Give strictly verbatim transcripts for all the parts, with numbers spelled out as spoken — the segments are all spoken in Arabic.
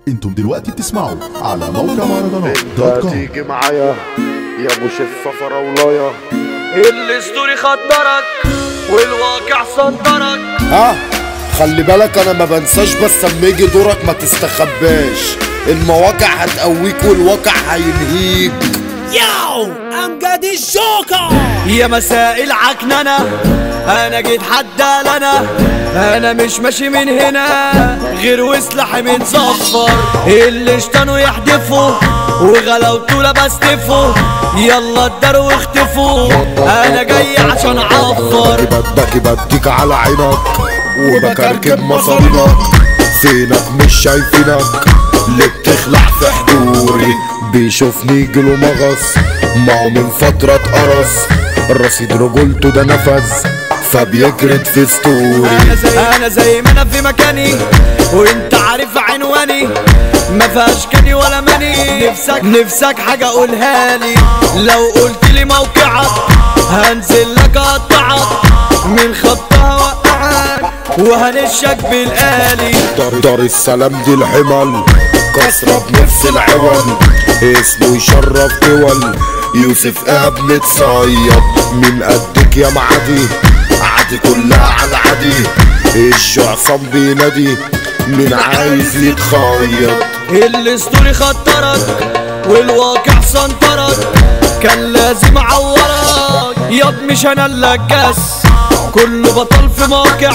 انتم دلوقتي بتسمعوا على موقع مهرجانات دوت كوم. تيجي معايا يا ابو شفه فراولايه الستوري خدرك والواقع صدرك. ها خلي بالك انا ما بنساش، بس اما يجي دورك ما تستخباش، المواقع هتقويك والواقع هينهيك. ياو امجد الجوكر يا مساء العكننة انا جيت حد لنا، انا مش ماشي من هنا غير وسلاحي متصفر، اللي اشتنوا يحدفوا وغلاوته لبستفوا، يلا اداروا واختفوا انا جاي عشان اعفر. بدك بديك على عينك وبكركب مصارينك، فينك مش شايفينك اللي بتخلع في حضوري، بيشوفني جلو مغص ما هو من فترة اتقرص، الرصيد رجولته ده نفذ فبيجرد في ستوري. انا زي انا زي ما انا في مكاني وانت عارف عنواني، ما فيهاش كاني ولا ماني، نفسك نفسك حاجه قولها لي، لو قلت لي موقعك هنزل لك اقطعك من خطها وقعك وهنشك بالآلي. دار, دار السلام دي الحمل كسرة بنفس العوض، اسمه يشرف دول يوسف ابن تصيد، من قدك يا معدي عادي كلها على عادي، الجعصام بينادي من عايز يتخيط. الاسطوري خطرك والواقع سنطرك، كان لازم اعورك ياض مش انا اللي الجس، كله بطل في موقع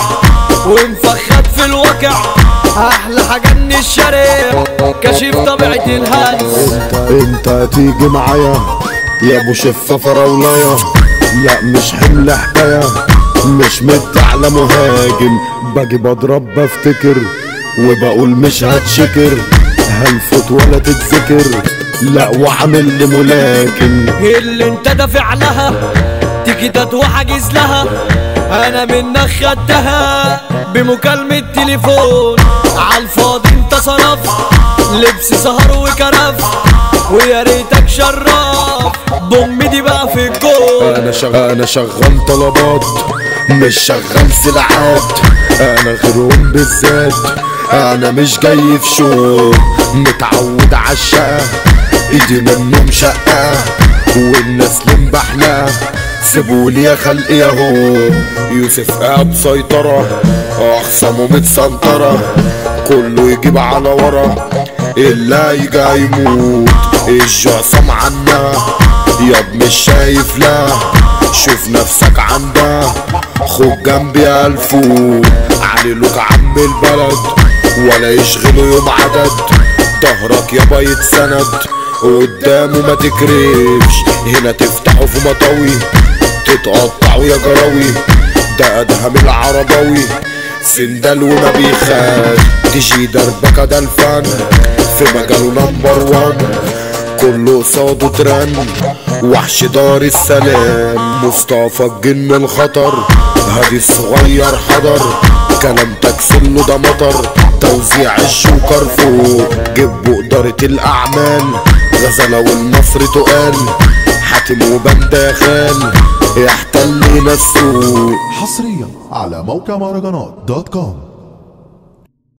ومفخد في الواقع، احلى حاجه ان الشارع كشف طبيعه الهلس. انت انت تيجي معايا يا ابو شفه فراولايه، لا مش حمل حكايه، مش مد على مهاجم، باجي بضرب بفتكر وبقول مش هتشكر، هنفوت ولا تتذكر لا وعامل لي ملاكم. اللي انت دافع لها تيكيتات وحاجز لها، انا منك خدتها بمكالمة تليفون، عالفاضي انت صرفت لبس سهر وكرف ويا ريتك شرف بأمي دي بقى في الجول. انا شغال انا شغال طلبات مش شغال سلعات، انا غيرهم بالذات انا مش جاي في شو، متعود عالشقة ايدي منهم شقة والناس لمبحلة، سيبولي يا خلقي ياهو يوسف قاعد سيطرة، اخصامه متسنطرة كله يجيب على ورا الا يجي يموت، الجعصام عنا ياض مش شايف لا، شوف نفسك عندها خد جنبي الفوت، عليلوك عم البلد ولا يشغلوا يوم عدد، ظهرك يابا يتسند قدامه ما تكرفش، هنا تفتحوا في مطاوي تتقطعوا يا جراوي، ده ادهم العرباوي سندال وما بيخاف، تيجي دربكه ده الفن في مجاله نمبر وان، كله قصاده ترن وحش دار السلام، مصطفى الجن الخطر هادي الصغير حضر، كلام تكسله ده مطر، توزيع الجوكر فوق جيبوا إدارة الأعمال، غزلة والمصر تقال حاتم وبندا خان يحتل السوق. حصريا على موقع مهرجانات دوت كوم.